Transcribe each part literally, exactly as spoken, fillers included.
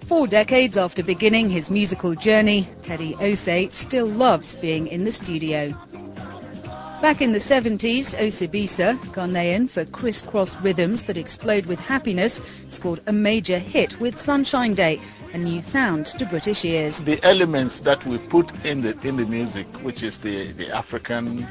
Four decades after beginning his musical journey, Teddy Ose still loves being in the studio. Back in the seventies, Osibisa, Ghanaian for crisscross rhythms that explode with happiness, scored a major hit with Sunshine Day, a new sound to British ears. The elements that we put in the in the music, which is the, the African,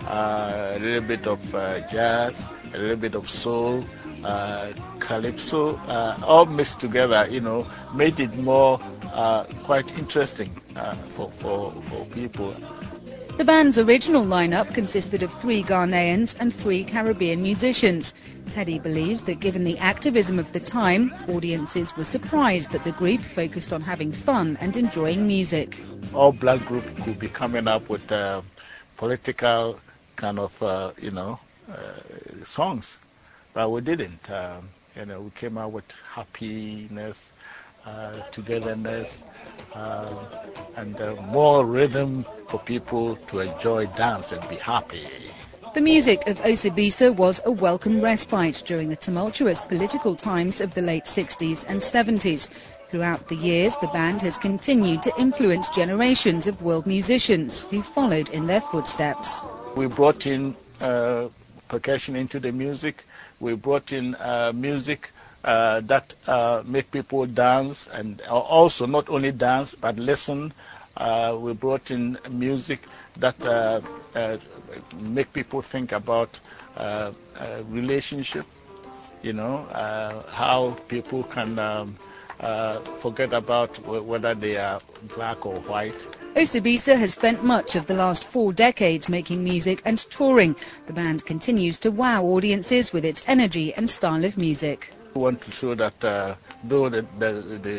uh, a little bit of uh, jazz, a little bit of soul, uh, calypso, uh, all mixed together, you know, made it more uh, quite interesting uh, for, for, for people. The band's original lineup consisted of three Ghanaians and three Caribbean musicians. Teddy believes that given the activism of the time, audiences were surprised that the group focused on having fun and enjoying music. All black group could be coming up with uh, political kind of, uh, you know, uh, songs, but we didn't. Um, you know, we came out with happiness, uh, togetherness, uh, and uh, more rhythm for people to enjoy dance and be happy. The music of Osibisa was a welcome respite during the tumultuous political times of the late sixties and seventies. Throughout the years, the band has continued to influence generations of world musicians who followed in their footsteps. We brought in uh, percussion into the music. We brought in uh, music uh, that uh, make people dance, and also not only dance but listen. Uh, we brought in music that uh, uh, make people think about uh, uh, relationship, you know, uh, how people can um, uh, forget about w whether they are black or white. Osibisa has spent much of the last four decades making music and touring. The band continues to wow audiences with its energy and style of music. We want to show that uh, though the, the, the,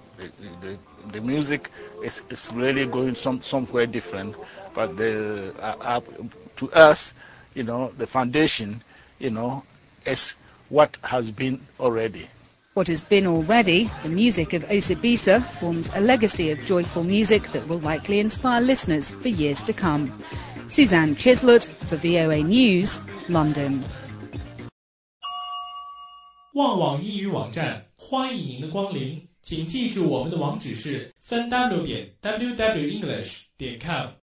the, the music is, is really going some, somewhere different, but the, uh, uh, to us, you know, the foundation, you know, is what has been already. What has been already, the music of Osibisa, forms a legacy of joyful music that will likely inspire listeners for years to come. Suzanne Chislett for V O A News, London. 旺网英语网站，欢迎您的光临，请记住我们的网址是 三 w 点 w w english 点 com。